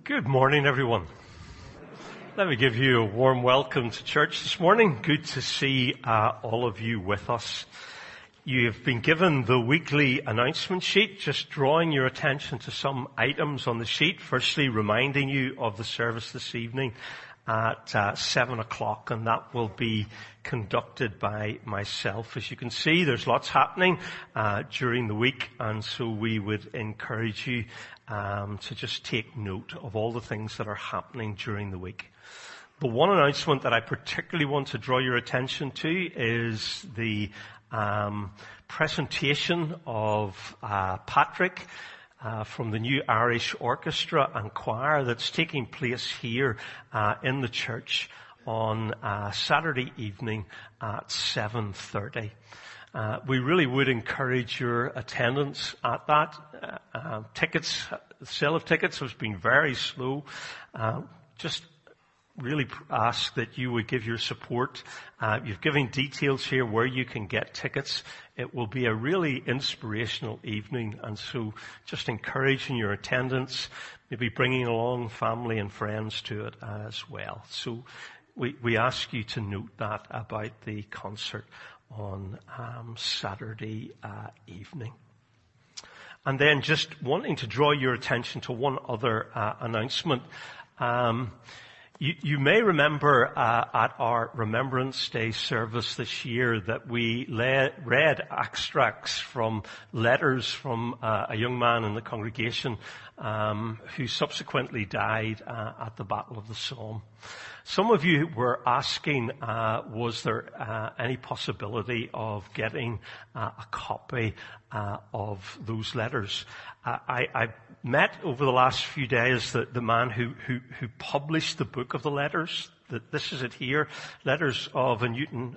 Good morning, everyone. Let me give you a warm welcome to church this morning. Good to see all of you with us. You have been given the weekly announcement sheet, just drawing your attention to some items on the sheet. Firstly, reminding you of the service this evening at 7 o'clock, and that will be conducted by myself. As you can see, there's lots happening during the week, and so we would encourage you to just take note of all the things that are happening during the week. The one announcement that I particularly want to draw your attention to is the presentation of Patrick from the New Irish Orchestra and Choir that's taking place here in the church on Saturday evening at 7:30. We really would encourage your attendance at that. The sale of tickets has been very slow. Just really ask that you would give your support. You've given details here where you can get tickets. It will be a really inspirational evening, and so just encouraging your attendance, maybe bringing along family and friends to it as well. So we ask you to note that about the concert on Saturday evening. And then just wanting to draw your attention to one other announcement. You may remember at our Remembrance Day service this year that we read extracts from letters from a young man in the congregation who subsequently died at the Battle of the Somme. Some of you were asking, was there any possibility of getting a copy of those letters? I met over the last few days the man who published the book of the letters. This is it here, Letters of a Newton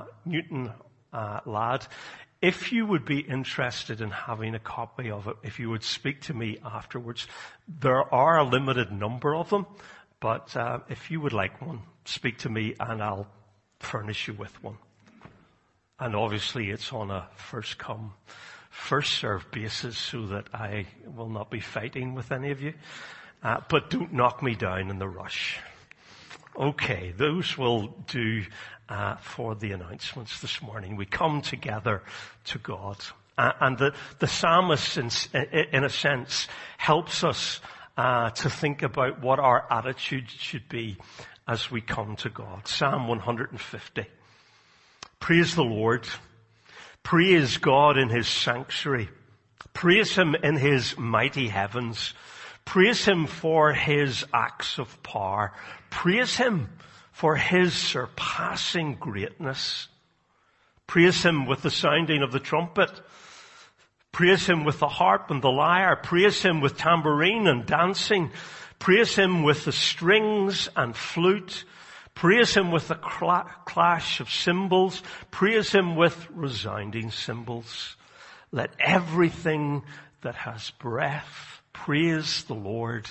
Lad. If you would be interested in having a copy of it, if you would speak to me afterwards, there are a limited number of them. But if you would like one, speak to me and I'll furnish you with one. And obviously it's on a first come, first served basis so that I will not be fighting with any of you. But don't knock me down in the rush. Okay, those will do for the announcements this morning. We come together to God. And the psalmist, in a sense, helps us to think about what our attitude should be as we come to God. Psalm 150. Praise the Lord. Praise God in His sanctuary. Praise Him in His mighty heavens. Praise Him for His acts of power. Praise Him for His surpassing greatness. Praise Him with the sounding of the trumpet. Praise Him with the harp and the lyre. Praise Him with tambourine and dancing. Praise Him with the strings and flute. Praise Him with the clash of cymbals. Praise Him with resounding cymbals. Let everything that has breath praise the Lord.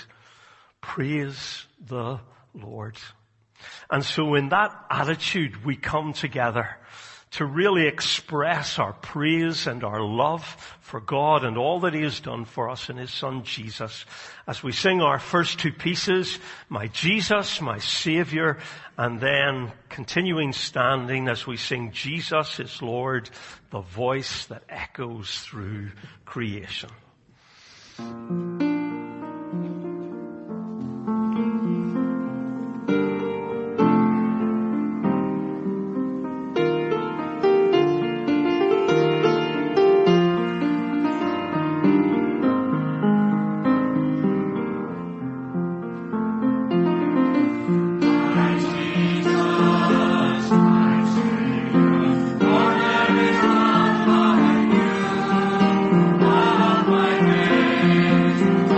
Praise the Lord. And so in that attitude we come together to really express our praise and our love for God and all that He has done for us in His Son Jesus. As we sing our first two pieces, My Jesus, My Savior, and then continuing standing as we sing Jesus is Lord, the voice that echoes through creation. Thank you.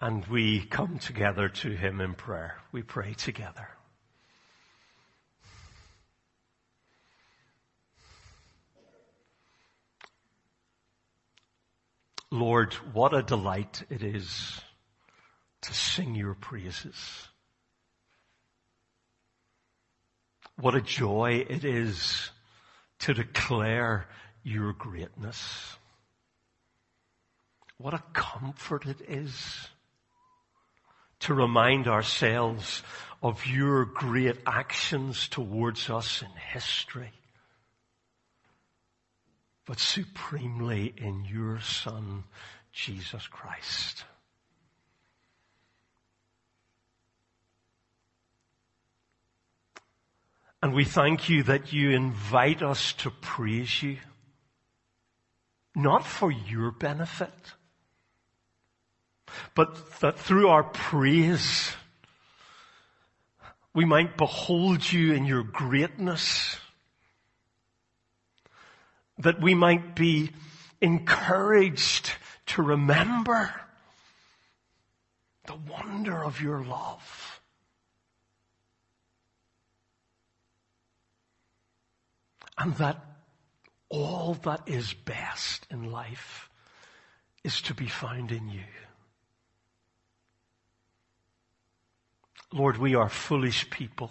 and we come together to him in prayer. We pray together. Lord, what a delight it is to sing your praises. What a joy it is to declare your greatness. What a comfort it is to remind ourselves of your great actions towards us in history, but supremely in your Son, Jesus Christ. And we thank you that you invite us to praise you, not for your benefit, but that through our praise, we might behold you in your greatness, that we might be encouraged to remember the wonder of your love. And that all that is best in life is to be found in you. Lord, we are foolish people.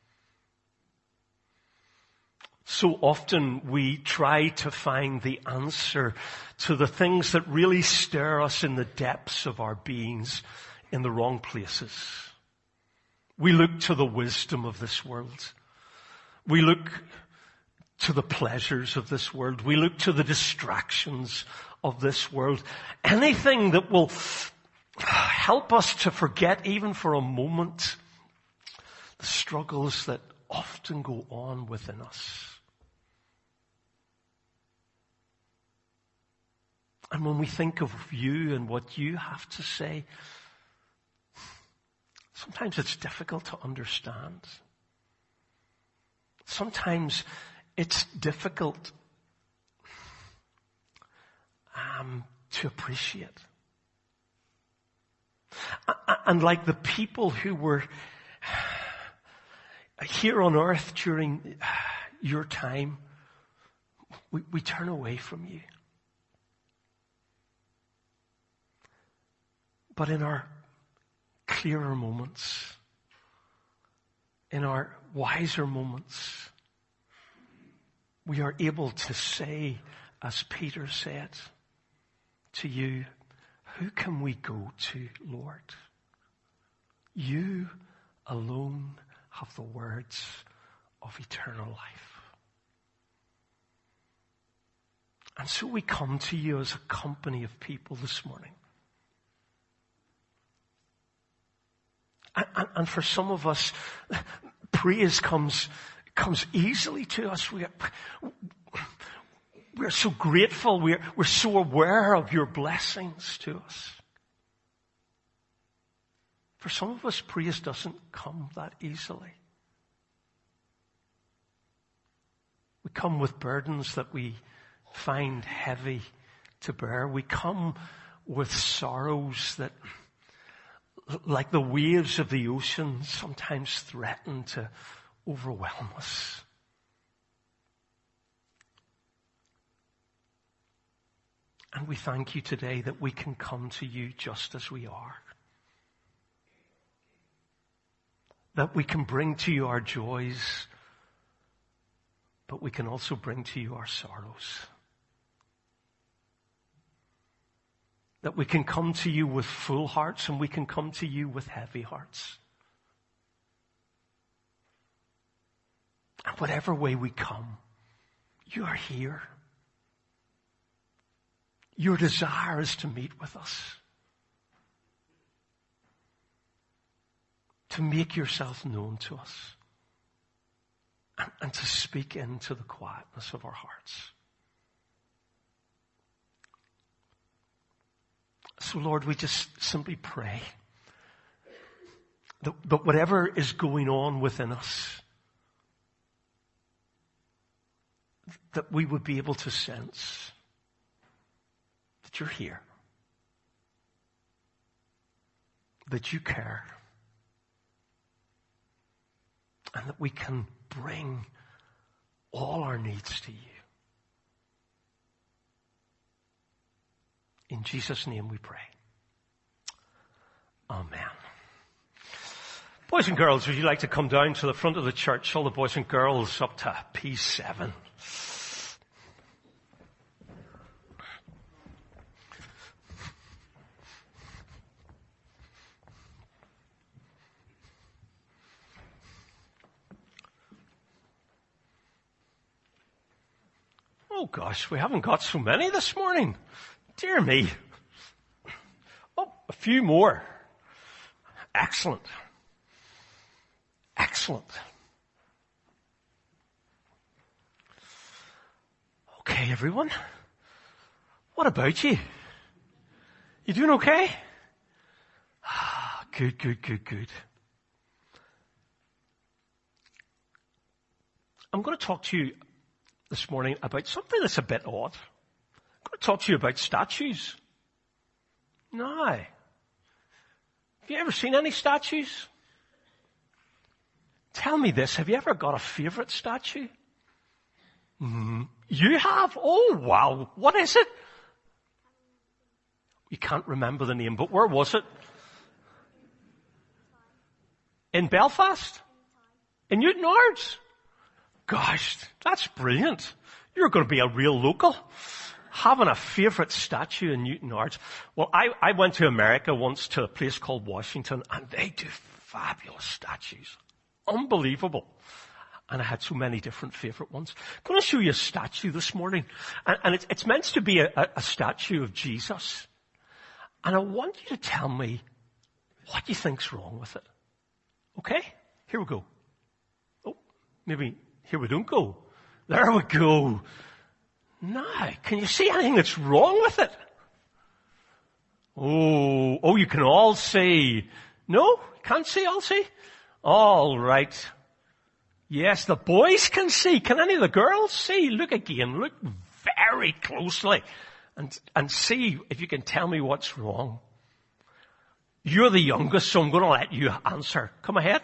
So often we try to find the answer to the things that really stir us in the depths of our beings in the wrong places. We look to the wisdom of this world. We look to the pleasures of this world. We look to the distractions of this world. Anything that will help us to forget, even for a moment, the struggles that often go on within us. And when we think of you and what you have to say, sometimes it's difficult to understand. Sometimes it's difficult to appreciate. And like the people who were here on earth during your time, we turn away from you. But in our clearer moments, in our wiser moments, we are able to say, as Peter said to you, who can we go to, Lord? You alone have the words of eternal life. And so we come to you as a company of people this morning. And for some of us, praise comes easily to us. We're so grateful. We're so aware of your blessings to us. For some of us, praise doesn't come that easily. We come with burdens that we find heavy to bear. We come with sorrows that, like the waves of the ocean, sometimes threaten to overwhelm us. And we thank you today that we can come to you just as we are. That we can bring to you our joys, but we can also bring to you our sorrows. That we can come to you with full hearts and we can come to you with heavy hearts. And whatever way we come, you are here. Your desire is to meet with us. To make yourself known to us. And to speak into the quietness of our hearts. So Lord, we just simply pray that whatever is going on within us, that we would be able to sense that you're here. that you care, and that we can bring all our needs to you. In Jesus' name we pray. Amen. Boys and girls, would you like to come down to the front of the church? All the boys and girls up to P7. Oh gosh, we haven't got so many this morning. Dear me. Oh, a few more. Excellent. Excellent. Okay, everyone. What about you? You doing okay? Good, good, good, good. I'm going to talk to you this morning about something that's a bit odd. I'm going to talk to you about statues. Now, have you ever seen any statues? Tell me this, have you ever got a favorite statue? You have? Oh, wow. What is it? You can't remember the name, but where was it? In Belfast? In Newtownards? Gosh, that's brilliant. You're going to be a real local. Having a favorite statue in Newtownards. Well, I went to America once to a place called Washington, and they do fabulous statues. Unbelievable. And I had so many different favorite ones. I'm going to show you a statue this morning. And it's meant to be a statue of Jesus. And I want you to tell me what you think's wrong with it. Okay? Here we go. Oh, maybe here we don't go. There we go. Now, can you see anything that's wrong with it? Oh, you can all see. No? Can't see, all see? All right. Yes, the boys can see. Can any of the girls see? Look again. Look very closely and see if you can tell me what's wrong. You're the youngest, so I'm going to let you answer. Come ahead.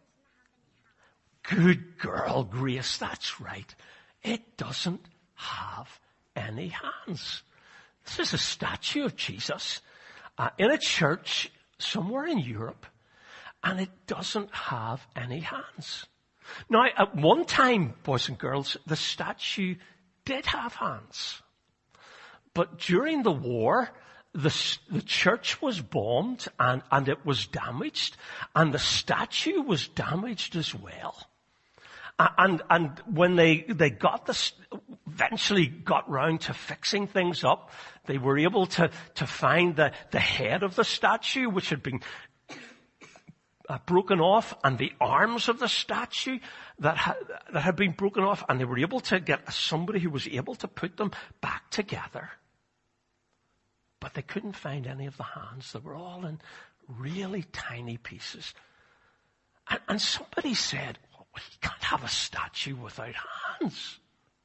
Good girl, Grace. That's right. It doesn't have any hands. This is a statue of Jesus in a church somewhere in Europe, and it doesn't have any hands. Now, at one time, boys and girls, the statue did have hands. But during the war, the church was bombed and it was damaged, and the statue was damaged as well. And when they eventually got round to fixing things up, they were able to find the head of the statue, which had been broken off, and the arms of the statue that had been broken off, and they were able to get somebody who was able to put them back together. But they couldn't find any of the hands. They were all in really tiny pieces. And somebody said, well, you can't have a statue without hands.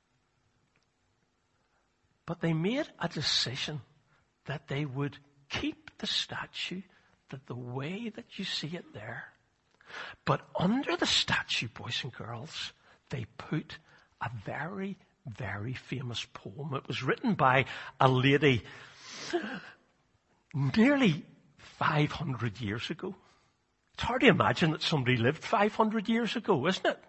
But they made a decision that they would keep the statue the way that you see it there. But under the statue, boys and girls, they put a very, very famous poem. It was written by a lady nearly 500 years ago. It's hard to imagine that somebody lived 500 years ago, isn't it?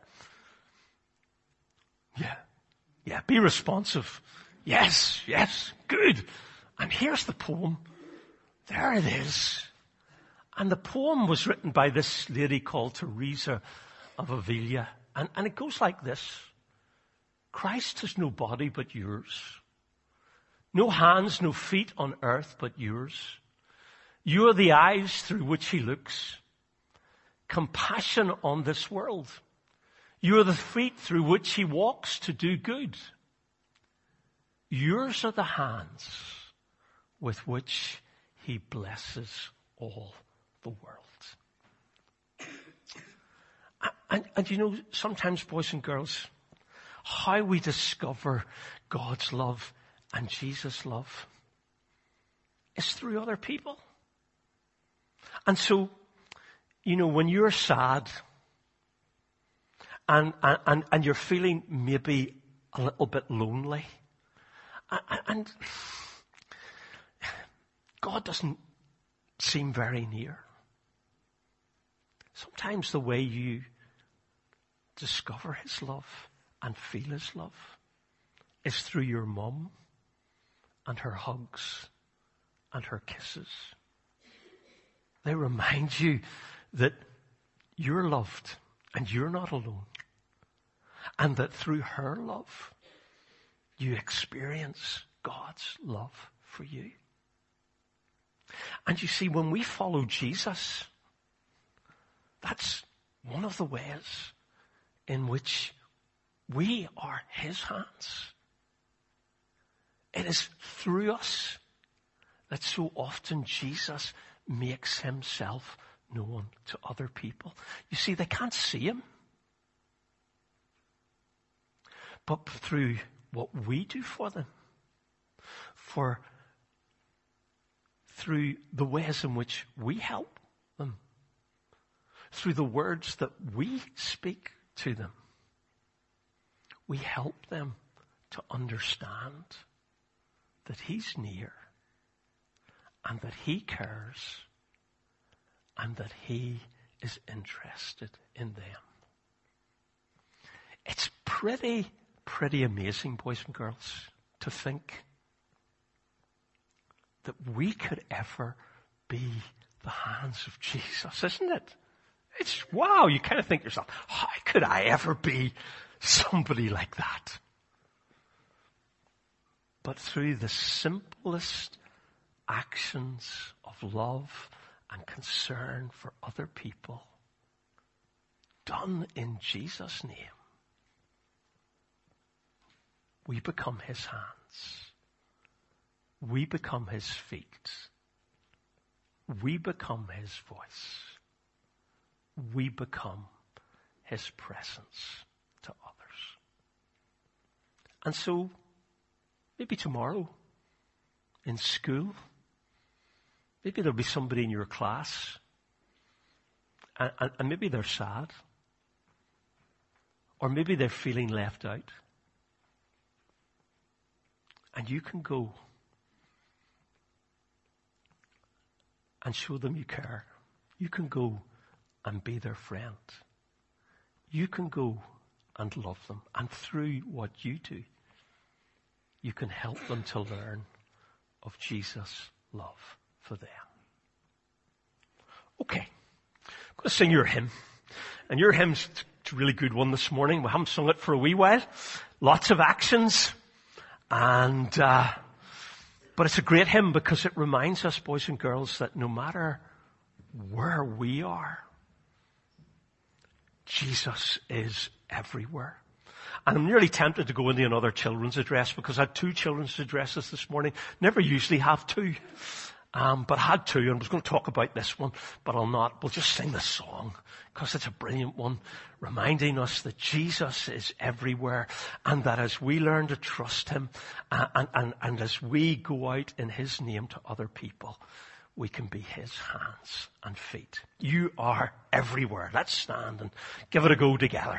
Yeah, be responsive. Yes, good. And here's the poem. There it is. And the poem was written by this lady called Teresa of Avila. And it goes like this. Christ has no body but yours. No hands, no feet on earth but yours. You are the eyes through which he looks. Compassion on this world. You are the feet through which he walks to do good. Yours are the hands with which he blesses all the world. And you know, sometimes, boys and girls, how we discover God's love and Jesus' love is through other people. And so, when you're sad and you're feeling maybe a little bit lonely, and God doesn't seem very near. Sometimes the way you discover his love and feel his love is through your mum and her hugs and her kisses. They remind you that you're loved and you're not alone. And that through her love, you experience God's love for you. And you see, when we follow Jesus, that's one of the ways in which we are his hands. It is through us that so often Jesus makes himself known to other people. You see, they can't see him. But through what we do for them, through the ways in which we help them, through the words that we speak to them, we help them to understand that he's near and that he cares and that he is interested in them. It's pretty amazing, boys and girls, to think that we could ever be the hands of Jesus, isn't it? It's wow, you kind of think to yourself, how could I ever be somebody like that? But through the simplest actions of love and concern for other people, done in Jesus' name, we become his hands. We become his feet. We become his voice. We become his presence to others. And so, maybe tomorrow in school, maybe there'll be somebody in your class and maybe they're sad. Or maybe they're feeling left out. And you can go and show them you care. You can go and be their friend. You can go and love them. And through what you do, you can help them to learn of Jesus' love for them. Okay. I'm going to sing your hymn. And your hymn's a really good one this morning. We haven't sung it for a wee while. Lots of actions. But it's a great hymn because it reminds us, boys and girls, that no matter where we are, Jesus is everywhere. And I'm nearly tempted to go into another children's address because I had 2 children's addresses this morning. Never usually have 2. But I had 2 and I was going to talk about this one, but I'll not. We'll just sing the song because it's a brilliant one, reminding us that Jesus is everywhere and that as we learn to trust him and as we go out in his name to other people, we can be his hands and feet. You are everywhere. Let's stand and give it a go together.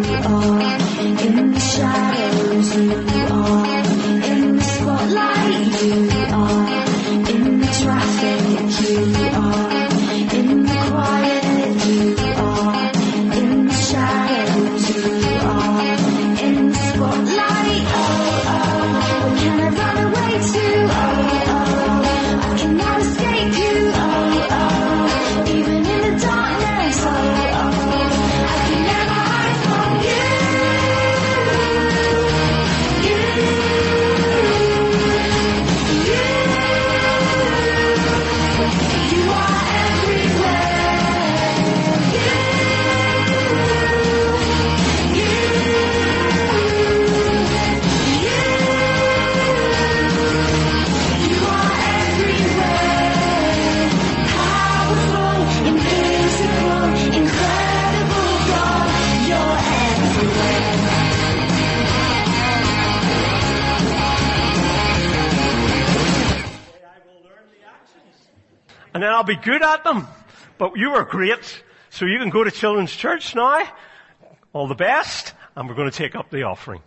And then I'll be good at them. But you were great. So you can go to Children's Church now. All the best. And we're going to take up the offering.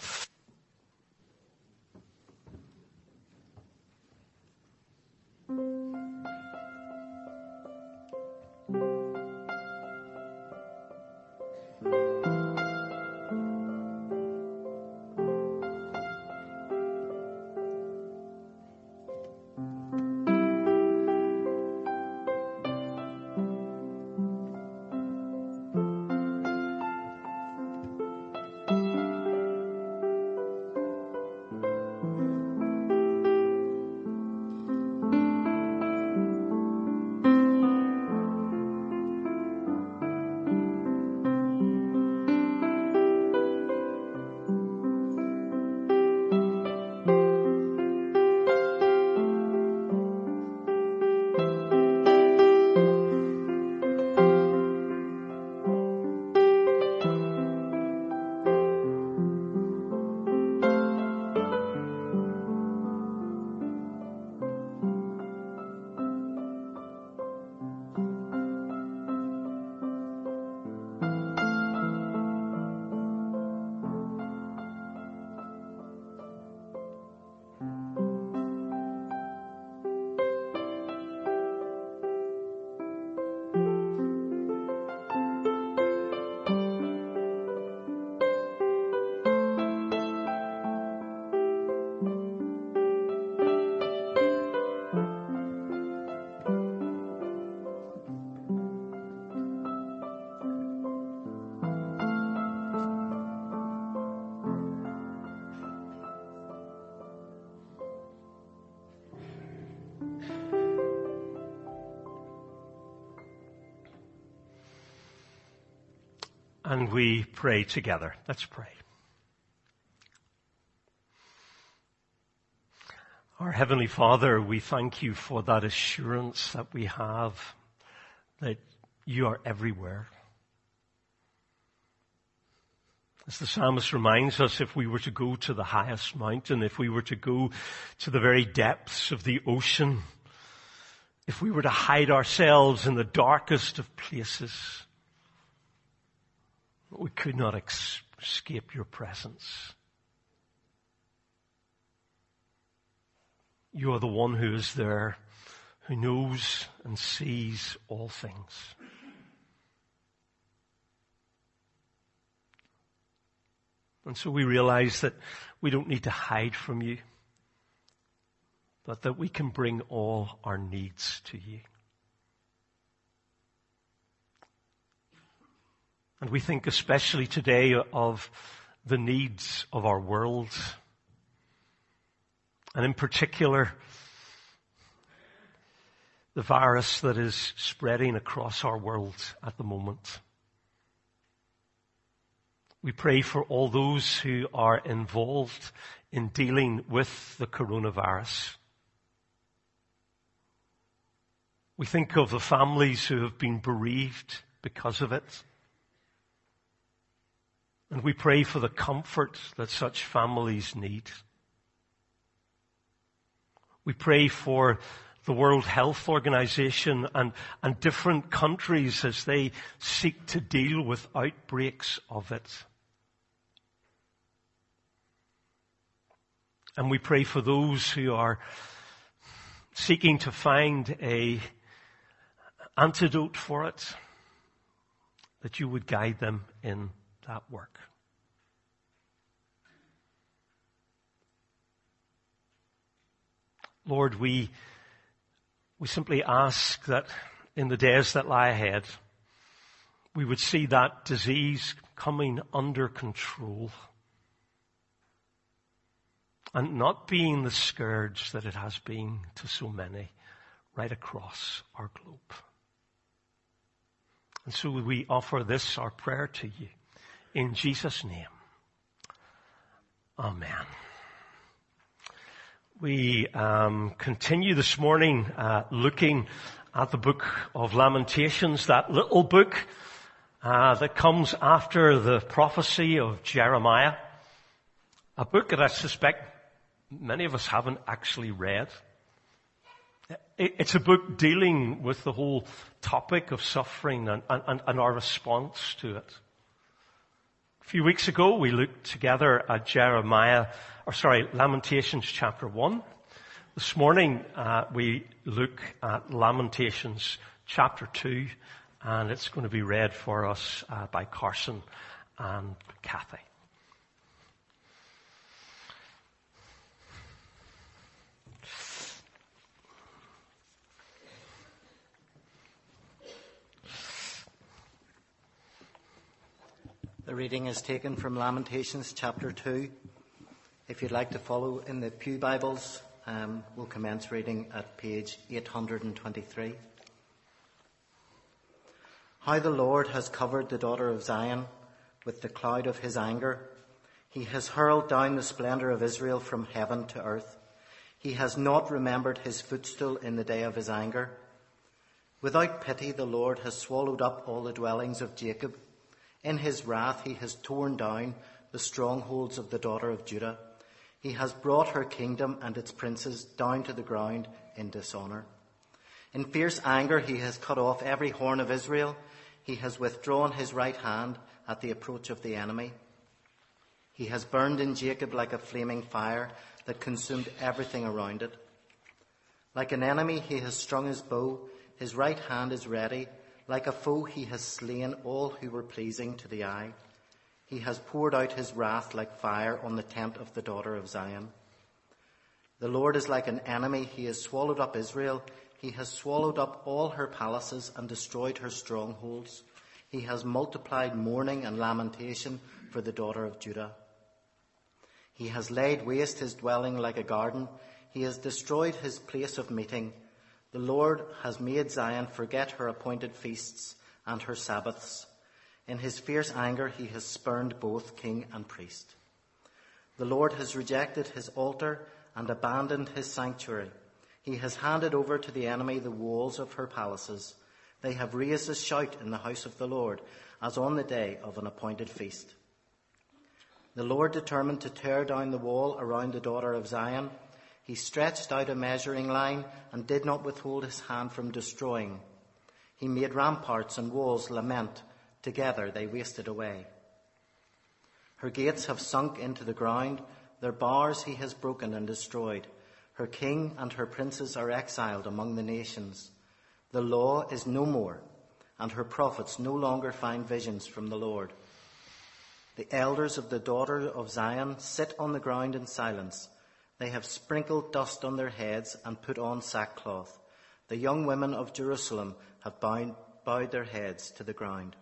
And we pray together. Let's pray. Our Heavenly Father, we thank you for that assurance that we have that you are everywhere. As the psalmist reminds us, if we were to go to the highest mountain, if we were to go to the very depths of the ocean, if we were to hide ourselves in the darkest of places, we could not escape your presence. You are the one who is there, who knows and sees all things. And so we realize that we don't need to hide from you, but that we can bring all our needs to you. And we think especially today of the needs of our world. And in particular, the virus that is spreading across our world at the moment. We pray for all those who are involved in dealing with the coronavirus. We think of the families who have been bereaved because of it. And we pray for the comfort that such families need. We pray for the World Health Organization and different countries as they seek to deal with outbreaks of it And we pray for those who are seeking to find a antidote for it, that you would guide them in that work. Lord, we simply ask that in the days that lie ahead, we would see that disease coming under control and not being the scourge that it has been to so many right across our globe. And so we offer this, our prayer, to you. In Jesus' name. Amen. We continue this morning looking at the book of Lamentations, that little book that comes after the prophecy of Jeremiah. A book that I suspect many of us haven't actually read. It's a book dealing with the whole topic of suffering and our response to it. A few weeks ago, we looked together at Lamentations chapter 1. This morning, we look at Lamentations chapter 2, and it's going to be read for us by Carson and Kathy. The reading is taken from Lamentations chapter 2. If you'd like to follow in the Pew Bibles, we'll commence reading at page 823. How the Lord has covered the daughter of Zion with the cloud of his anger. He has hurled down the splendor of Israel from heaven to earth. He has not remembered his footstool in the day of his anger. Without pity, the Lord has swallowed up all the dwellings of Jacob. In his wrath, he has torn down the strongholds of the daughter of Judah. He has brought her kingdom and its princes down to the ground in dishonor. In fierce anger, he has cut off every horn of Israel. He has withdrawn his right hand at the approach of the enemy. He has burned in Jacob like a flaming fire that consumed everything around it. Like an enemy, he has strung his bow. His right hand is ready. Like a foe, he has slain all who were pleasing to the eye. He has poured out his wrath like fire on the tent of the daughter of Zion. The Lord is like an enemy. He has swallowed up Israel. He has swallowed up all her palaces and destroyed her strongholds. He has multiplied mourning and lamentation for the daughter of Judah. He has laid waste his dwelling like a garden. He has destroyed his place of meeting. The Lord has made Zion forget her appointed feasts and her Sabbaths. In his fierce anger, he has spurned both king and priest. The Lord has rejected his altar and abandoned his sanctuary. He has handed over to the enemy the walls of her palaces. They have raised a shout in the house of the Lord, as on the day of an appointed feast. The Lord determined to tear down the wall around the daughter of Zion. He stretched out a measuring line and did not withhold his hand from destroying. He made ramparts and walls lament. Together they wasted away. Her gates have sunk into the ground. Their bars he has broken and destroyed. Her king and her princes are exiled among the nations. The law is no more, and her prophets no longer find visions from the Lord. The elders of the daughter of Zion sit on the ground in silence. They have sprinkled dust on their heads and put on sackcloth. The young women of Jerusalem have bowed their heads to the ground.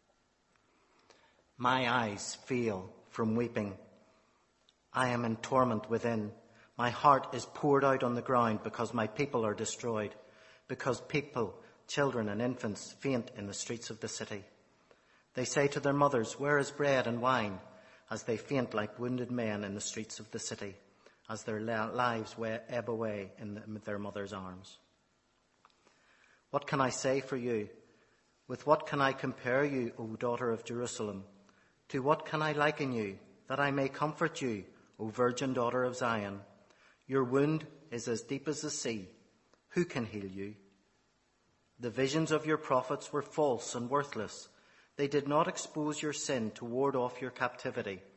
My eyes fail from weeping. I am in torment within. My heart is poured out on the ground because my people are destroyed, because people, children and infants faint in the streets of the city. They say to their mothers, "Where is bread and wine?" as they faint like wounded men in the streets of the city, as their lives ebb away in their mother's arms. What can I say for you? With what can I compare you, O daughter of Jerusalem? To what can I liken you, that I may comfort you, O virgin daughter of Zion? Your wound is as deep as the sea. Who can heal you? The visions of your prophets were false and worthless. They did not expose your sin to ward off your captivity.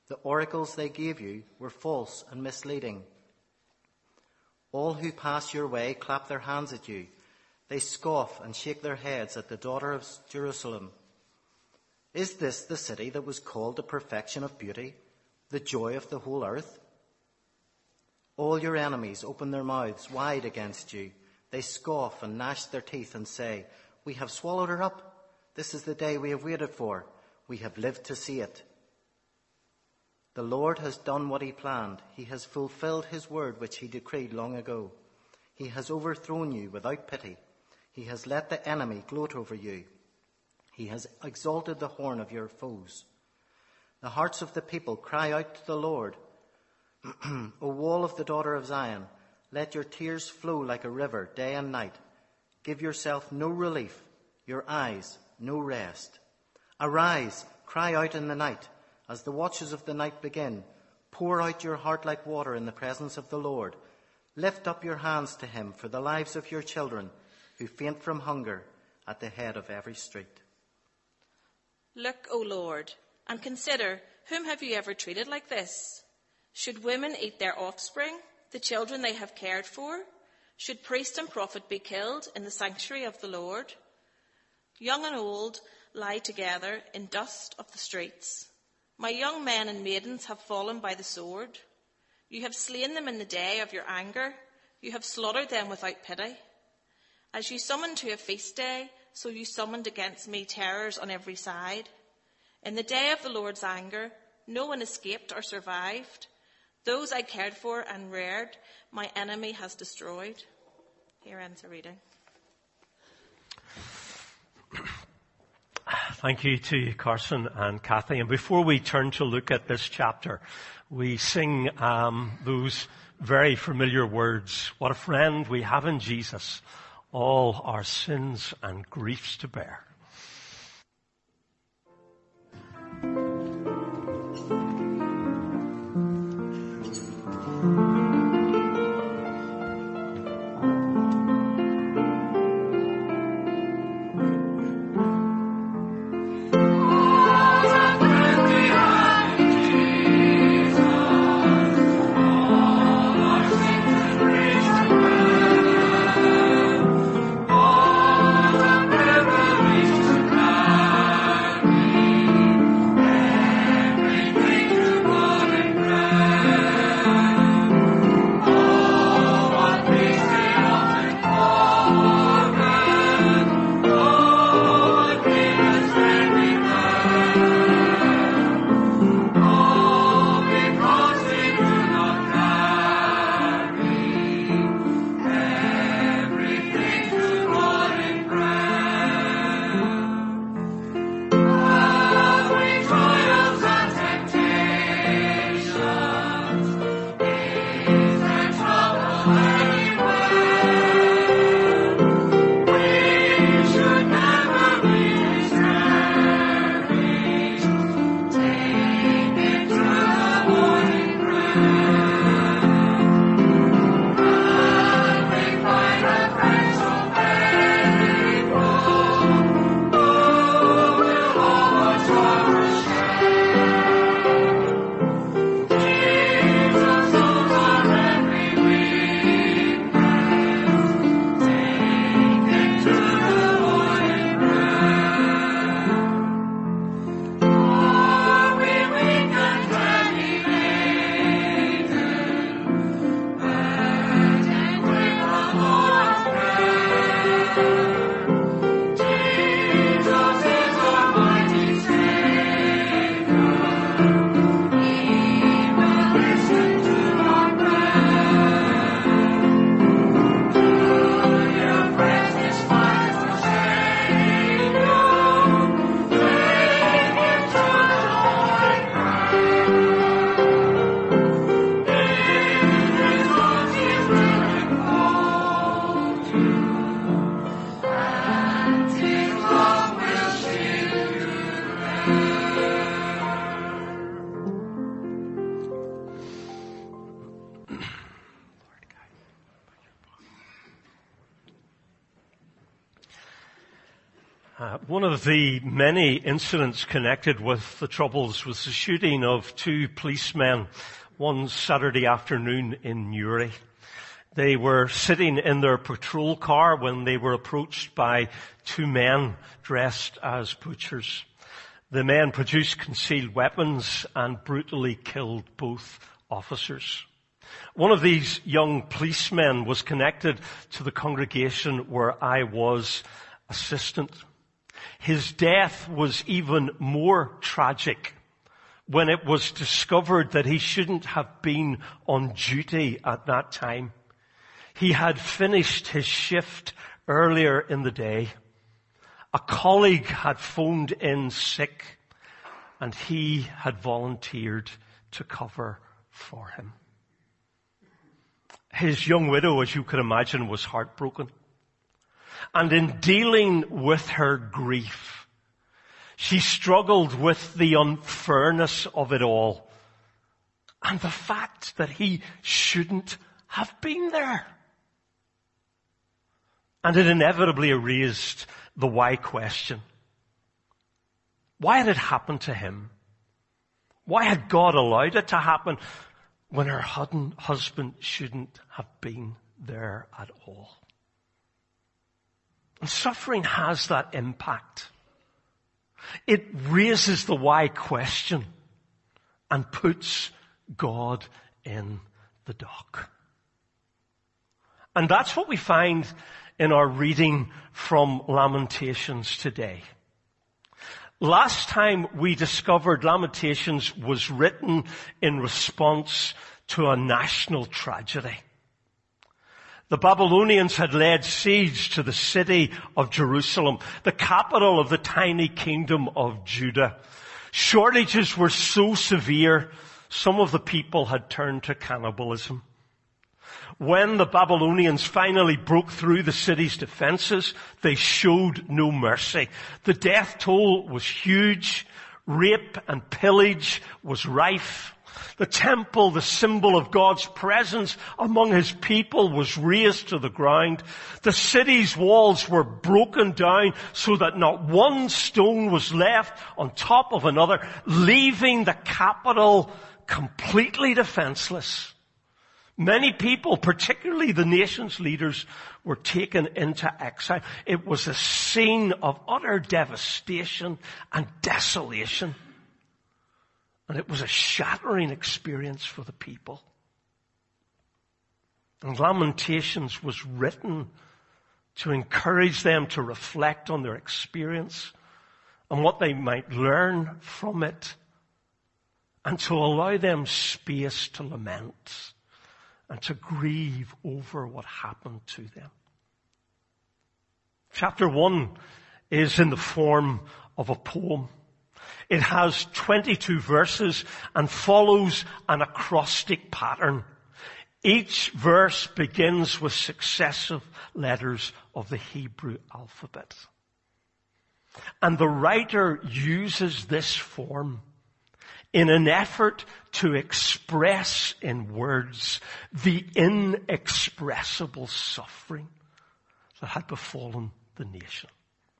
The oracles they gave you were false and misleading. All who pass your way clap their hands at you. They scoff and shake their heads at the daughter of Jerusalem. Is this the city that was called the perfection of beauty, the joy of the whole earth? All your enemies open their mouths wide against you. They scoff and gnash their teeth and say, we have swallowed her up. This is the day we have waited for. We have lived to see it. The Lord has done what he planned. He has fulfilled his word which he decreed long ago. He has overthrown you without pity. He has let the enemy gloat over you. He has exalted the horn of your foes. The hearts of the people cry out to the Lord. O wall of the daughter of Zion, let your tears flow like a river day and night. Give yourself no relief, your eyes no rest. Arise, cry out in the night. As the watches of the night begin, pour out your heart like water in the presence of the Lord. Lift up your hands to him for the lives of your children who faint from hunger at the head of every street. Look, O Lord, and consider, whom have you ever treated like this? Should women eat their offspring, the children they have cared for? Should priest and prophet be killed in the sanctuary of the Lord? Young and old lie together in dust of the streets. My young men and maidens have fallen by the sword. You have slain them in the day of your anger. You have slaughtered them without pity. As you summoned to a feast day, so you summoned against me terrors on every side. In the day of the Lord's anger, no one escaped or survived. Those I cared for and reared, my enemy has destroyed. Here ends the reading. Thank you to Carson and Kathy. And before we turn to look at this chapter, we sing those very familiar words. What a friend we have in Jesus, all our sins and griefs to bear. All the One of the many incidents connected with the Troubles was the shooting of two policemen one Saturday afternoon in Newry. They were sitting in their patrol car when they were approached by two men dressed as butchers. The men produced concealed weapons and brutally killed both officers. One of these young policemen was connected to the congregation where I was assistant. His death was even more tragic when it was discovered that he shouldn't have been on duty at that time. He had finished his shift earlier in the day. A colleague had phoned in sick, and he had volunteered to cover for him. His young widow, as you can imagine, was heartbroken. And in dealing with her grief, she struggled with the unfairness of it all and the fact that he shouldn't have been there. And it inevitably raised the why question. Why had it happened to him? Why had God allowed it to happen when her husband shouldn't have been there at all? And suffering has that impact. It raises the why question and puts God in the dock. And that's what we find in our reading from Lamentations today. Last time we discovered Lamentations was written in response to a national tragedy. The Babylonians had laid siege to the city of Jerusalem, the capital of the tiny kingdom of Judah. Shortages were so severe, some of the people had turned to cannibalism. When the Babylonians finally broke through the city's defenses, they showed no mercy. The death toll was huge. Rape and pillage was rife. The temple, the symbol of God's presence among His people, was razed to the ground. The city's walls were broken down so that not one stone was left on top of another, leaving the capital completely defenseless. Many people, particularly the nation's leaders, were taken into exile. It was a scene of utter devastation and desolation. And it was a shattering experience for the people. And Lamentations was written to encourage them to reflect on their experience and what they might learn from it, and to allow them space to lament and to grieve over what happened to them. Chapter 1 is in the form of a poem. It has 22 verses and follows an acrostic pattern. Each verse begins with successive letters of the Hebrew alphabet. And the writer uses this form in an effort to express in words the inexpressible suffering that had befallen the nation.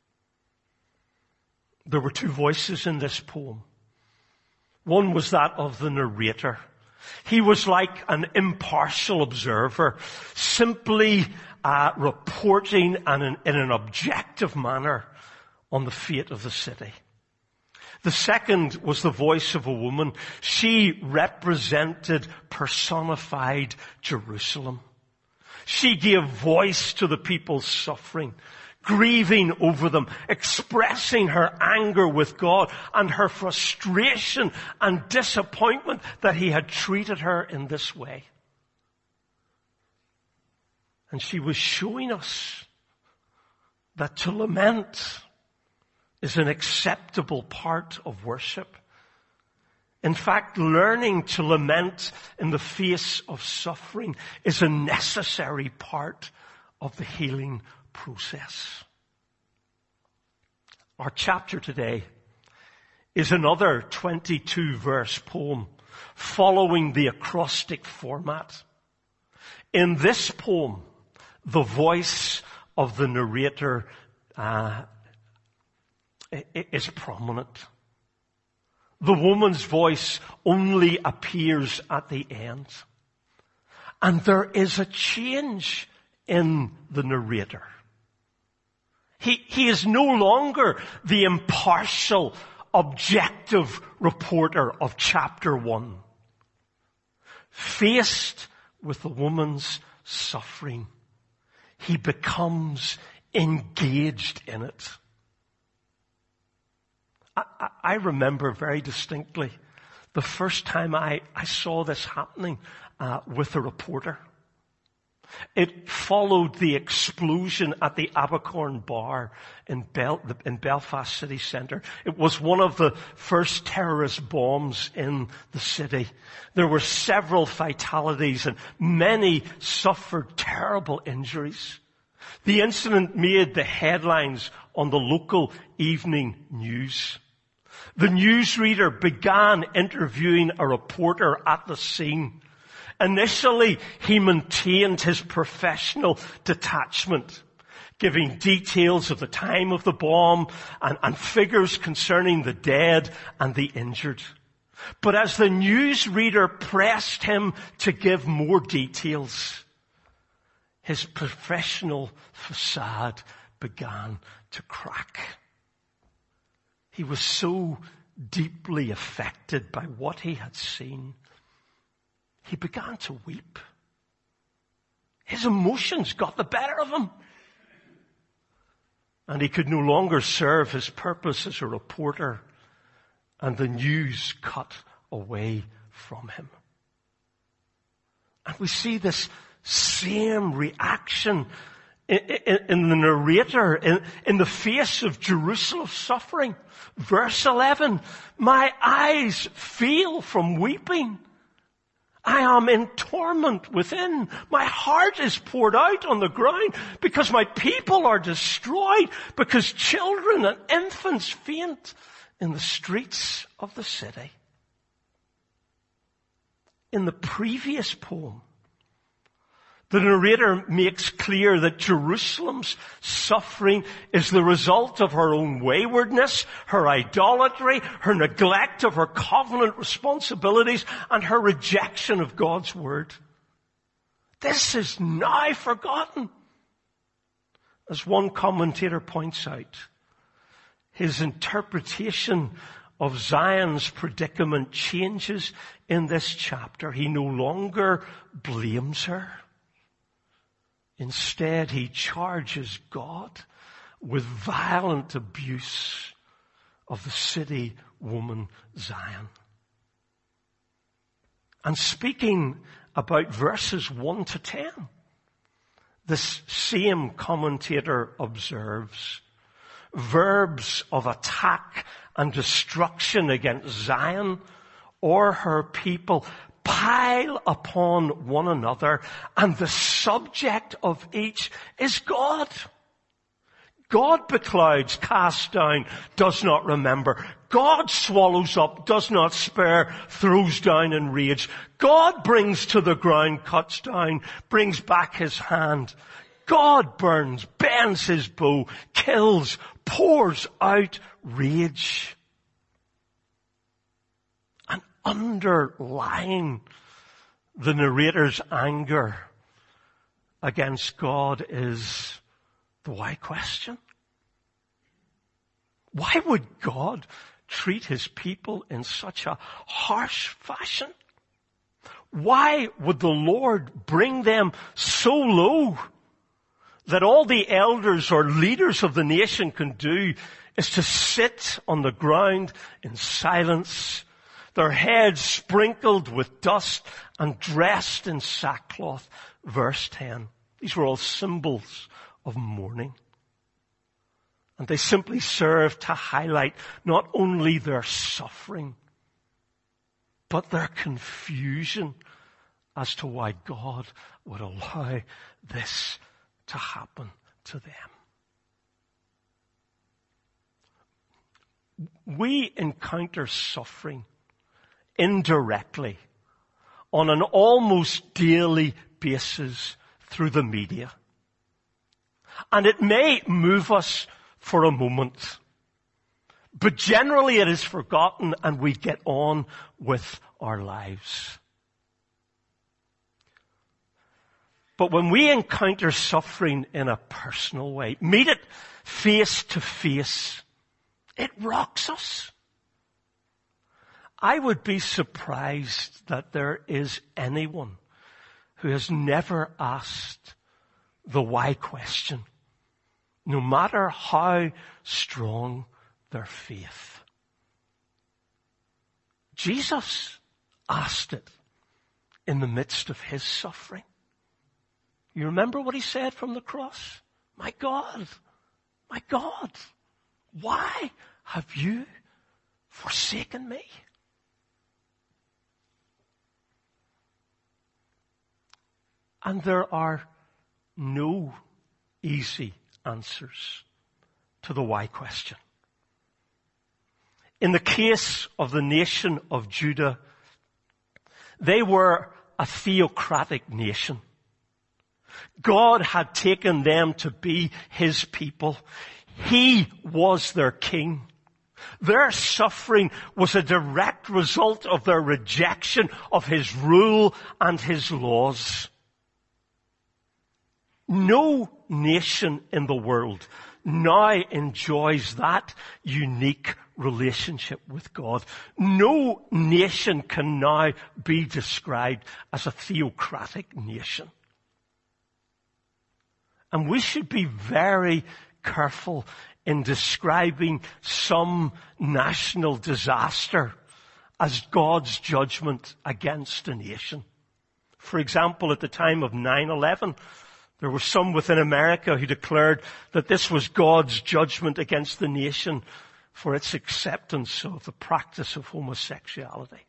There were two voices in this poem. One was that of the narrator. He was like an impartial observer, simply reporting in an objective manner on the fate of the city. The second was the voice of a woman. She represented personified Jerusalem. She gave voice to the people's suffering, grieving over them, expressing her anger with God and her frustration and disappointment that He had treated her in this way. And she was showing us that to lament is an acceptable part of worship. In fact, learning to lament in the face of suffering is a necessary part of the healing process. Our chapter today is another 22-verse poem following the acrostic format. In this poem, the voice of the narrator is prominent. The woman's voice only appears at the end. And there is a change in the narrator. He is no longer the impartial, objective reporter of chapter 1. Faced with the woman's suffering, he becomes engaged in it. I remember very distinctly the first time I saw this happening with a reporter. It followed the explosion at the Abercorn Bar in Belfast city centre. It was one of the first terrorist bombs in the city. There were several fatalities and many suffered terrible injuries. The incident made the headlines on the local evening news. The newsreader began interviewing a reporter at the scene. Initially, he maintained his professional detachment, giving details of the time of the bomb and figures concerning the dead and the injured. But as the newsreader pressed him to give more details, his professional facade began to crack. He was so deeply affected by what he had seen. He began to weep. His emotions got the better of him. And he could no longer serve his purpose as a reporter, and the news cut away from him. And we see this same reaction in the narrator, in the face of Jerusalem's suffering. Verse 11, my eyes fail from weeping. I am in torment within. My heart is poured out on the ground because my people are destroyed, because children and infants faint in the streets of the city. In the previous poem, the narrator makes clear that Jerusalem's suffering is the result of her own waywardness, her idolatry, her neglect of her covenant responsibilities, and her rejection of God's word. This is now forgotten. As one commentator points out, his interpretation of Zion's predicament changes in this chapter. He no longer blames her. Instead, he charges God with violent abuse of the city woman Zion. And speaking about verses 1 to 10, this same commentator observes, verbs of attack and destruction against Zion or her people pile upon one another, and the subject of each is God. God beclouds, casts down, does not remember. God swallows up, does not spare, throws down in rage. God brings to the ground, cuts down, brings back his hand. God burns, bends his bow, kills, pours out rage. And underlying the narrator's anger against God is the why question. Why would God treat his people in such a harsh fashion? Why would the Lord bring them so low that all the elders or leaders of the nation can do is to sit on the ground in silence, their heads sprinkled with dust and dressed in sackcloth? Verse 10. These were all symbols of mourning. And they simply serve to highlight not only their suffering, but their confusion as to why God would allow this to happen to them. We encounter suffering indirectly on an almost daily basis through the media. And it may move us for a moment. But generally it is forgotten and we get on with our lives. But when we encounter suffering in a personal way, meet it face to face, it rocks us. I would be surprised that there is anyone who has never asked the why question, no matter how strong their faith. Jesus asked it in the midst of his suffering. You remember what he said from the cross? My God, why have you forsaken me? And there are no easy answers to the why question. In the case of the nation of Judah, they were a theocratic nation. God had taken them to be his people. He was their king. Their suffering was a direct result of their rejection of his rule and his laws. No nation in the world now enjoys that unique relationship with God. No nation can now be described as a theocratic nation. And we should be very careful in describing some national disaster as God's judgment against a nation. For example, at the time of 9/11, there were some within America who declared that this was God's judgment against the nation for its acceptance of the practice of homosexuality.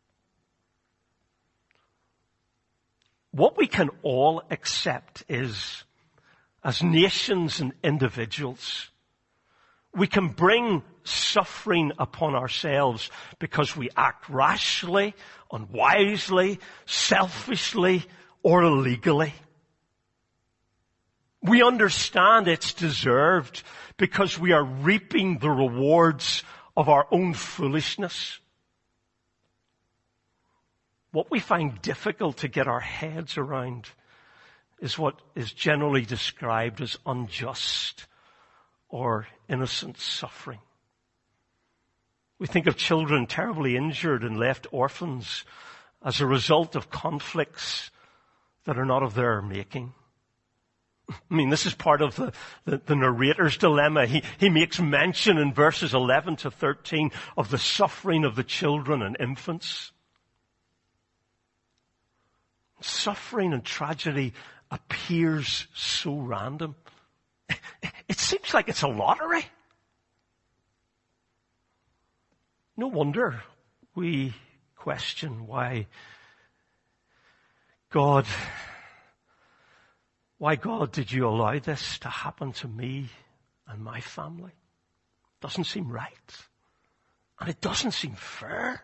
What we can all accept is, as nations and individuals, we can bring suffering upon ourselves because we act rashly, unwisely, selfishly, or illegally. We understand it's deserved because we are reaping the rewards of our own foolishness. What we find difficult to get our heads around is what is generally described as unjust or innocent suffering. We think of children terribly injured and left orphans as a result of conflicts that are not of their making. I mean, this is part of the narrator's dilemma. He makes mention in verses 11 to 13 of the suffering of the children and infants. Suffering and tragedy appears so random. It seems like it's a lottery. No wonder we question why God did you allow this to happen to me and my family? Doesn't seem right. And it doesn't seem fair.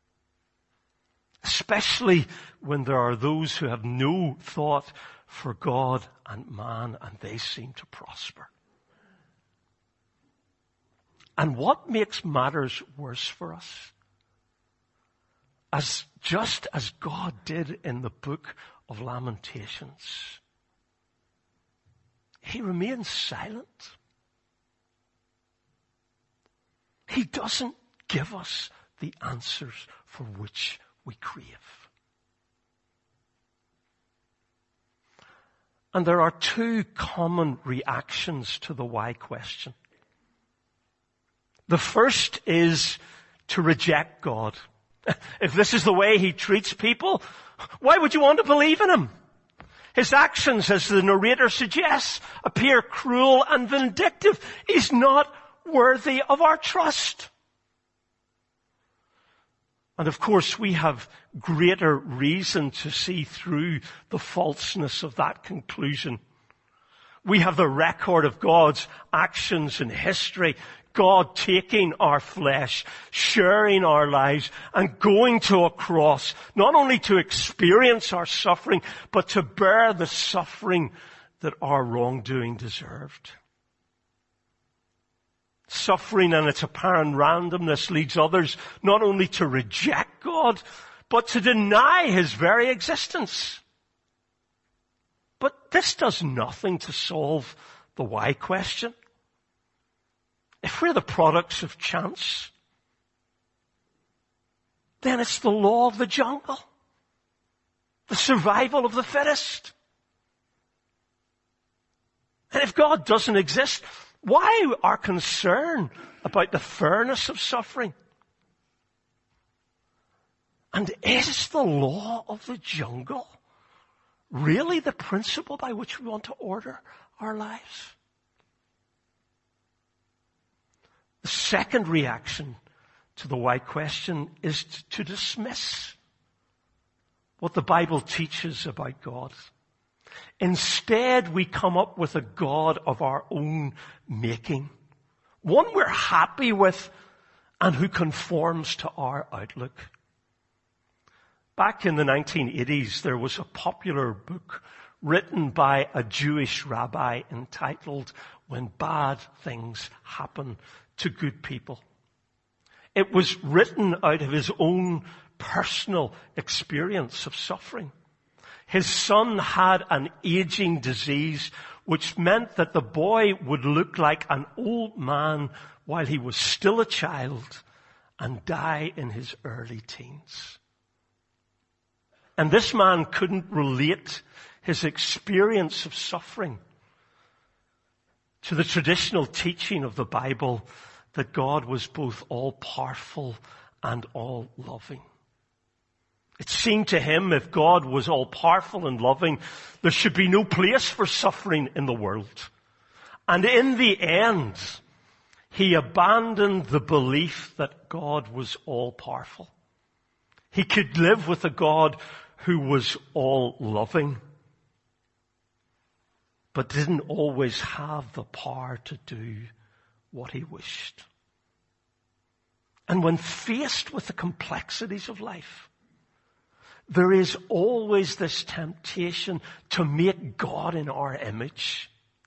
Especially when there are those who have no thought for God and man and they seem to prosper. And what makes matters worse for us, just as God did in the book of Lamentations, he remains silent. He doesn't give us the answers for which we crave. And there are two common reactions to the why question. The first is to reject God. If this is the way he treats people, why would you want to believe in him? His actions, as the narrator suggests, appear cruel and vindictive. He's not worthy of our trust. And of course, we have greater reason to see through the falseness of that conclusion. We have the record of God's actions in history. God taking our flesh, sharing our lives, and going to a cross, not only to experience our suffering, but to bear the suffering that our wrongdoing deserved. Suffering and its apparent randomness leads others not only to reject God, but to deny His very existence. But this does nothing to solve the why question. If we're the products of chance, then it's the law of the jungle, the survival of the fittest. And if God doesn't exist, why our concern about the fairness of suffering? And is the law of the jungle really the principle by which we want to order our lives? The second reaction to the why question is to dismiss what the Bible teaches about God. Instead, we come up with a God of our own making, one we're happy with and who conforms to our outlook. Back in the 1980s, there was a popular book written by a Jewish rabbi entitled "When Bad Things Happen to Good People." It was written out of his own personal experience of suffering. His son had an aging disease, which meant that the boy would look like an old man while he was still a child and die in his early teens. And this man couldn't relate his experience of suffering to the traditional teaching of the Bible that God was both all-powerful and all-loving. It seemed to him if God was all-powerful and loving, there should be no place for suffering in the world. And in the end, he abandoned the belief that God was all-powerful. He could live with a God who was all-loving, but didn't always have the power to do what he wished. And when faced with the complexities of life, there is always this temptation to make God in our image.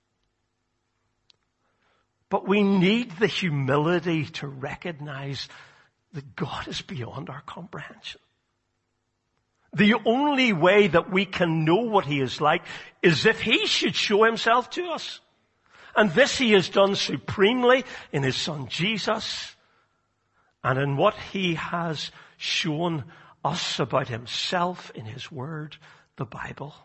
But we need the humility to recognize that God is beyond our comprehension. The only way that we can know what He is like is if He should show Himself to us. And this He has done supremely in His Son Jesus and in what He has shown us about Himself in His Word, the Bible.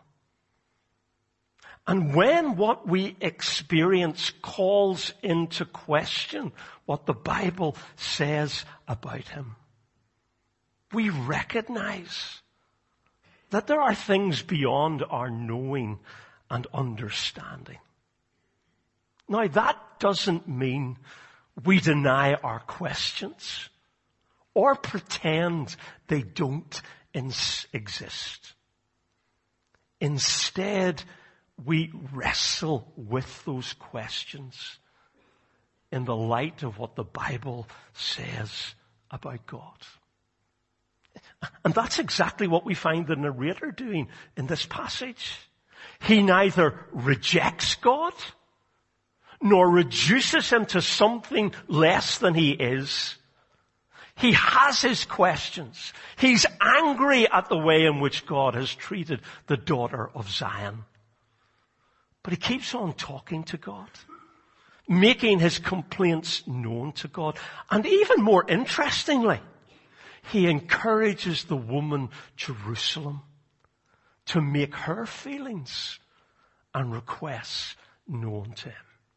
And when what we experience calls into question what the Bible says about Him, we recognize that there are things beyond our knowing and understanding. Now, that doesn't mean we deny our questions or pretend they don't exist. Instead, we wrestle with those questions in the light of what the Bible says about God. And that's exactly what we find the narrator doing in this passage. He neither rejects God nor reduces Him to something less than He is. He has his questions. He's angry at the way in which God has treated the daughter of Zion. But he keeps on talking to God, making his complaints known to God. And even more interestingly, he encourages the woman Jerusalem to make her feelings and requests known to him.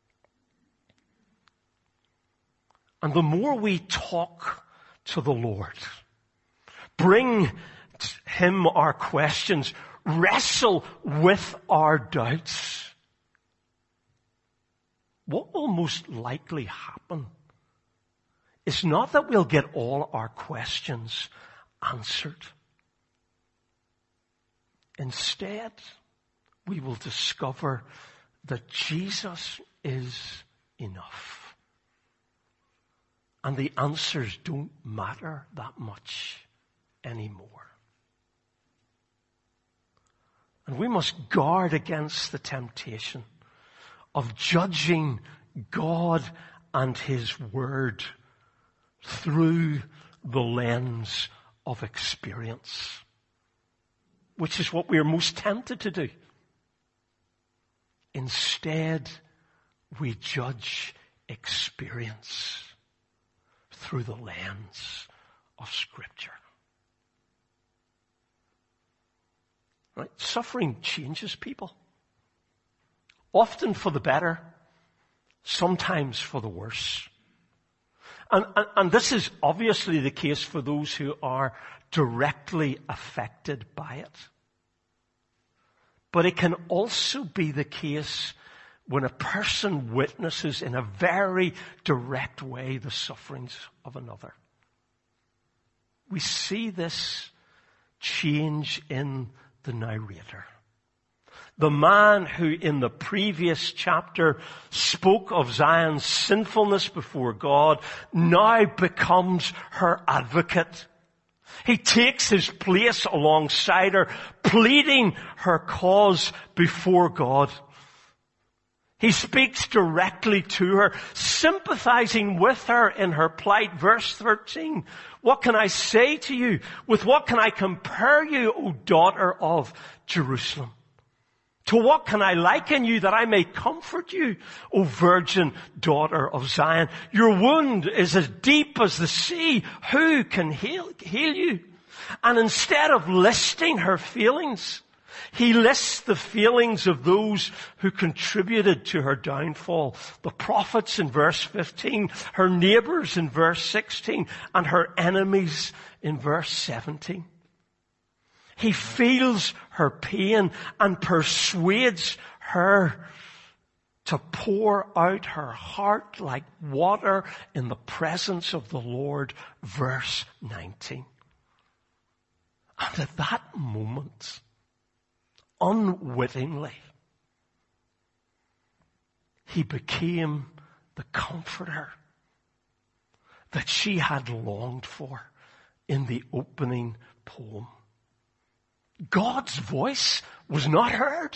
And the more we talk to the Lord, bring him our questions, wrestle with our doubts, what will most likely happen is not that we'll get all our questions answered. Instead, we will discover that Jesus is enough. And the answers don't matter that much anymore. And we must guard against the temptation of judging God and His Word through the lens of experience, which is what we are most tempted to do. Instead, we judge experience through the lens of Scripture. Right? Suffering changes people. Often for the better, sometimes for the worse. And this is obviously the case for those who are directly affected by it. But it can also be the case when a person witnesses in a very direct way the sufferings of another. We see this change in the narrator. The man who in the previous chapter spoke of Zion's sinfulness before God now becomes her advocate. He takes his place alongside her, pleading her cause before God. He speaks directly to her, sympathizing with her in her plight. Verse 13, what can I say to you? With what can I compare you, O daughter of Jerusalem? To what can I liken you that I may comfort you, O virgin daughter of Zion? Your wound is as deep as the sea. Who can heal you? And instead of listing her feelings, he lists the feelings of those who contributed to her downfall. The prophets in verse 15, her neighbors in verse 16, and her enemies in verse 17. He feels her pain and persuades her to pour out her heart like water in the presence of the Lord. Verse 19. And at that moment, unwittingly, he became the comforter that she had longed for in the opening poem. God's voice was not heard.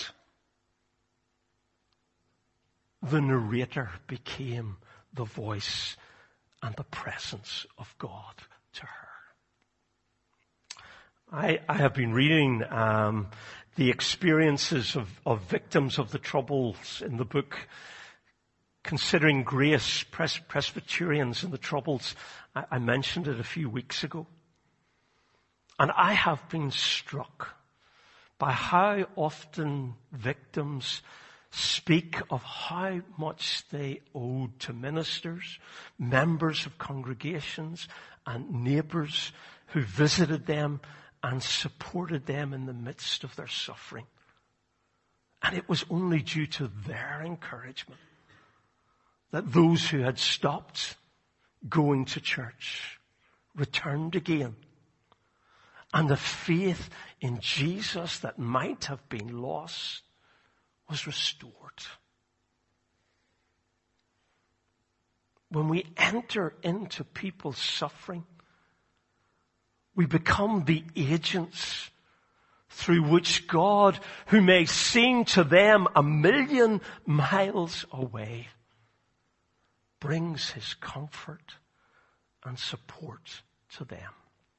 The narrator became the voice and the presence of God to her. I have been reading the experiences of victims of the Troubles in the book Considering Grace, Presbyterians in the Troubles. I mentioned it a few weeks ago. And I have been struck by how often victims speak of how much they owed to ministers, members of congregations, and neighbors who visited them and supported them in the midst of their suffering. And it was only due to their encouragement that those who had stopped going to church returned again. And the faith in Jesus that might have been lost was restored. When we enter into people's suffering, we become the agents through which God, who may seem to them 1,000,000 miles away, brings His comfort and support to them.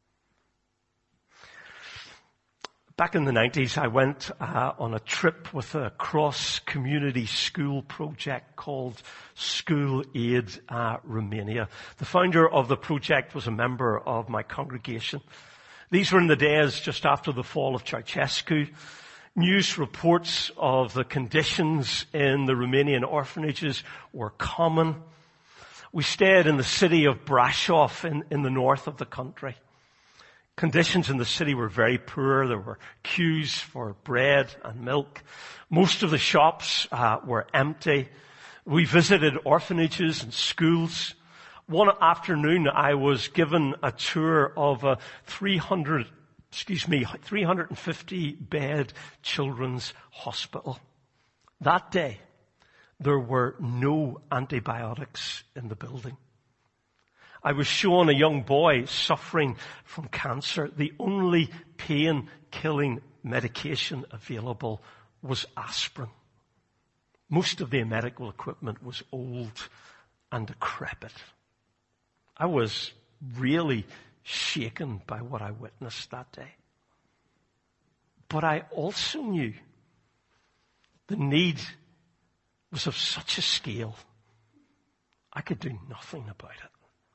Back in the 90s, I went on a trip with a cross-community school project called School Aid Romania. The founder of the project was a member of my congregation. These were in the days just after the fall of Ceausescu. News reports of the conditions in the Romanian orphanages were common. We stayed in the city of Brașov in the north of the country. Conditions in the city were very poor. There were queues for bread and milk. Most of the shops were empty. We visited orphanages and schools. One afternoon I was given a tour of a 350 bed children's hospital. That day there were no antibiotics in the building. I was shown a young boy suffering from cancer. The only pain-killing medication available was aspirin. Most of the medical equipment was old and decrepit. I was really shaken by what I witnessed that day. But I also knew the need was of such a scale, I could do nothing about it.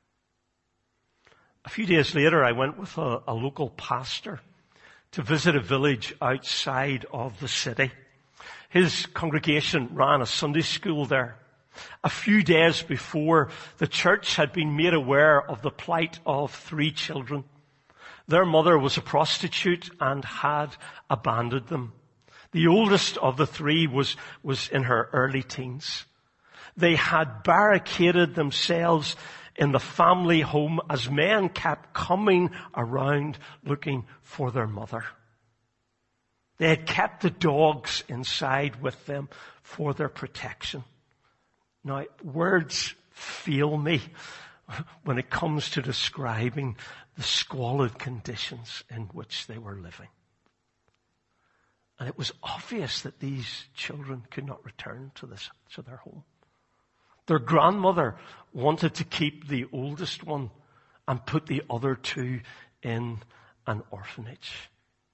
A few days later, I went with a local pastor to visit a village outside of the city. His congregation ran a Sunday school there. A few days before, the church had been made aware of the plight of 3 children. Their mother was a prostitute and had abandoned them. The oldest of the 3 was in her early teens. They had barricaded themselves in the family home as men kept coming around looking for their mother. They had kept the dogs inside with them for their protection. Now, words fail me when it comes to describing the squalid conditions in which they were living. And it was obvious that these children could not return to their home. Their grandmother wanted to keep the oldest one and put the other 2 in an orphanage.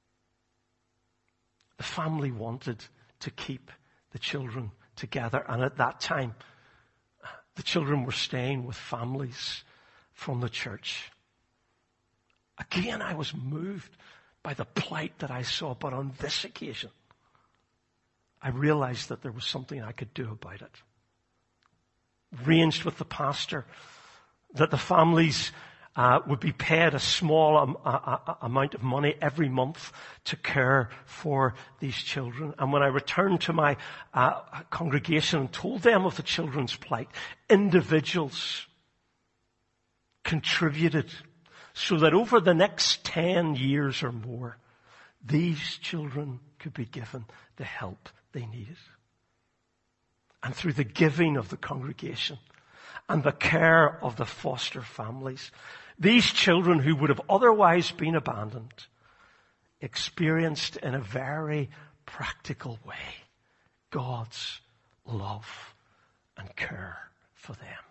The family wanted to keep the children together, and at that time, the children were staying with families from the church. Again, I was moved by the plight that I saw, but on this occasion, I realized that there was something I could do about it. Arranged with the pastor that the families would be paid a small amount of money every month to care for these children. And when I returned to my congregation and told them of the children's plight, individuals contributed so that over the next 10 years or more, these children could be given the help they needed. And through the giving of the congregation and the care of the foster families, these children who would have otherwise been abandoned experienced in a very practical way God's love and care for them.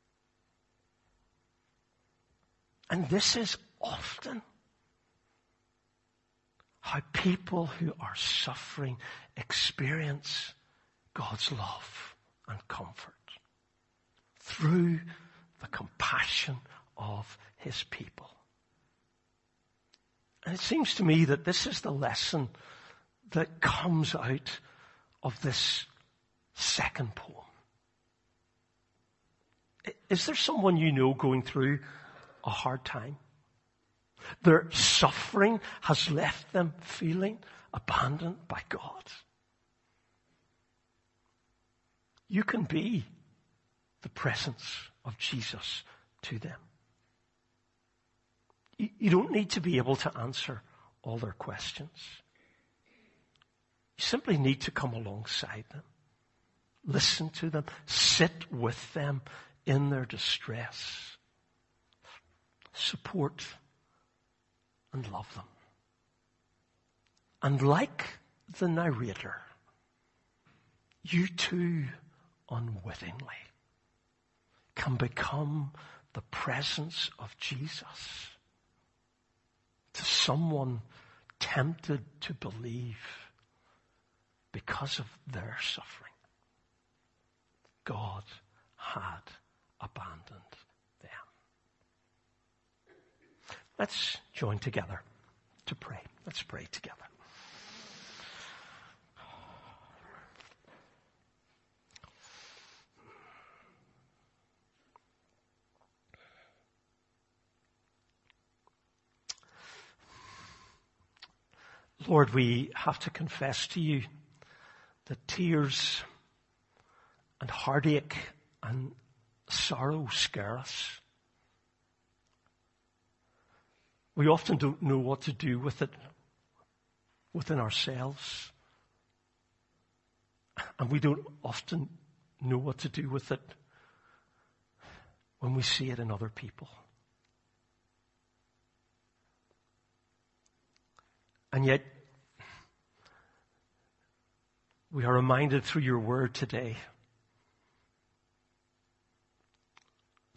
And this is often how people who are suffering experience God's love and comfort through the compassion of His people. And it seems to me that this is the lesson that comes out of this second poem. Is there someone you know going through a hard time? Their suffering has left them feeling abandoned by God. You can be the presence of Jesus to them. You don't need to be able to answer all their questions. You simply need to come alongside them, listen to them, sit with them in their distress, support and love them. And like the narrator, you too unwittingly can become the presence of Jesus to someone tempted to believe because of their suffering. God had abandoned them. Let's join together to pray. Let's pray together. Lord, we have to confess to you that tears and heartache and sorrow scare us. We often don't know what to do with it within ourselves. And we don't often know what to do with it when we see it in other people. And yet, we are reminded through your word today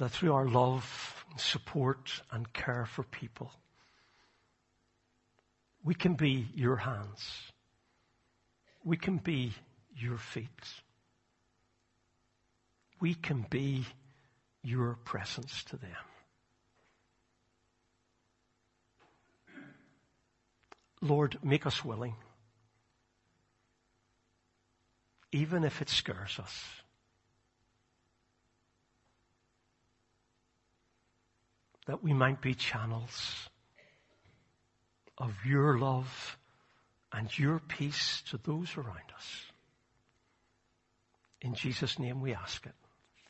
that through our love, support, and care for people, we can be your hands. We can be your feet. We can be your presence to them. Lord, make us willing, even if it scares us. That we might be channels of your love and your peace to those around us. In Jesus' name we ask it.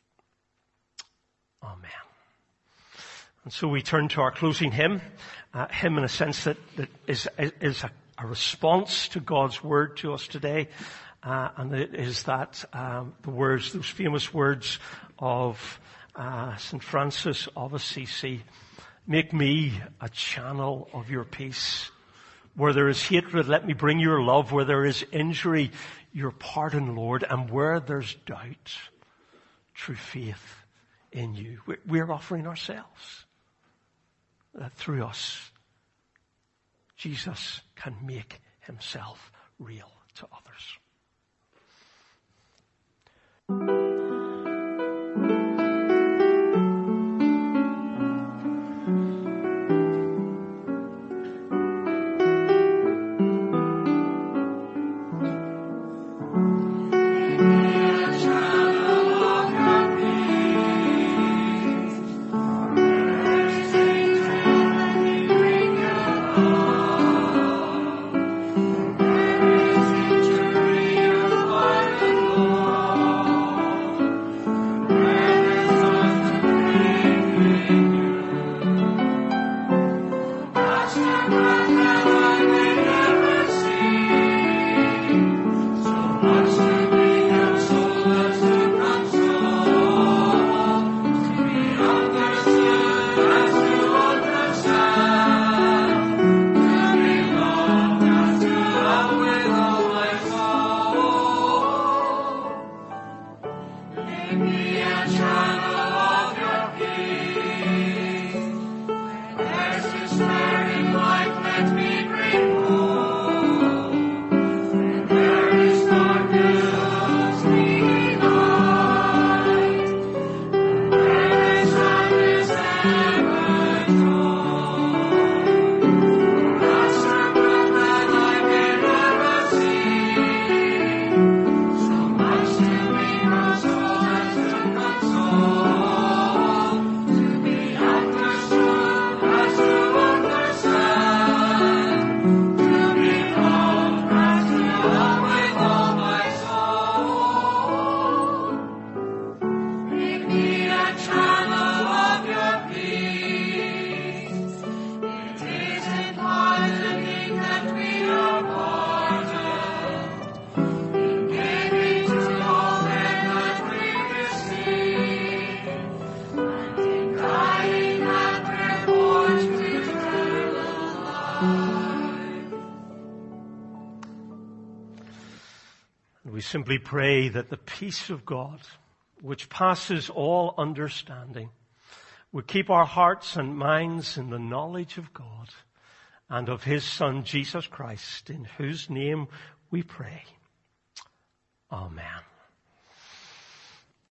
Amen. And so we turn to our closing hymn. Hymn in a sense that is a response to God's word to us today. And it is that, the words, those famous words of St. Francis of Assisi. Make me a channel of your peace. Where there is hatred, let me bring your love. Where there is injury, your pardon, Lord. And where there's doubt, true faith in you. We're offering ourselves. That through us, Jesus can make himself real to others. We simply pray that the peace of God, which passes all understanding, would keep our hearts and minds in the knowledge of God and of his Son, Jesus Christ, in whose name we pray. Amen.